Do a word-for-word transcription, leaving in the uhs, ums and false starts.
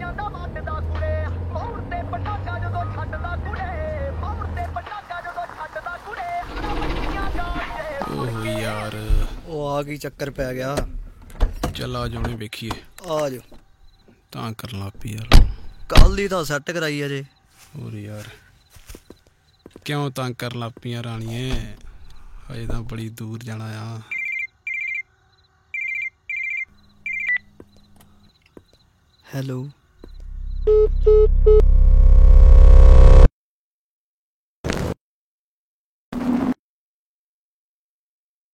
ਓਹ ਯਾਰ ਉਹ ਆ ਕੀ ਚੱਕਰ ਪੈ ਗਿਆ। ਚੱਲ ਆ ਜਾਣੇ ਵੇਖੀਏ। ਆ ਜਾ ਤਾਂ ਕਰਨ ਲੱਗ ਪਈ ਯਾਰ। ਕੱਲ ਦੀ ਤਾਂ ਸੈੱਟ ਕਰਾਈ ਅਜੇ। ਹੋਰ ਯਾਰ ਕਿਉਂ ਤੰਗ ਕਰਨ ਲੱਗ ਪਈਆਂ ਰਾਣੀਏ, ਹਜੇ ਤਾਂ ਬੜੀ ਦੂਰ ਜਾਣਾ ਆ। ਹੈਲੋ